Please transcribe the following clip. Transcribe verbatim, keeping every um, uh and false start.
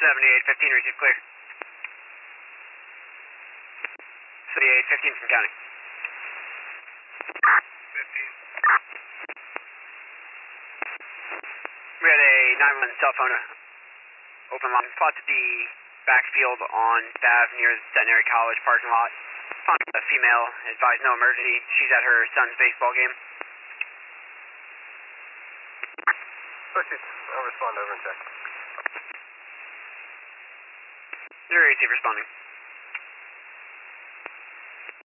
seventy-eight fifteen, receive clear. seventy-eight fifteen from county. fifteen. We had a nine one one cell phone open line. Spot the backfield on Bav near the Centenary College parking lot. Found a female, advised no emergency. She's at her son's baseball game. Proceed. I'll respond over and check. zero eight responding.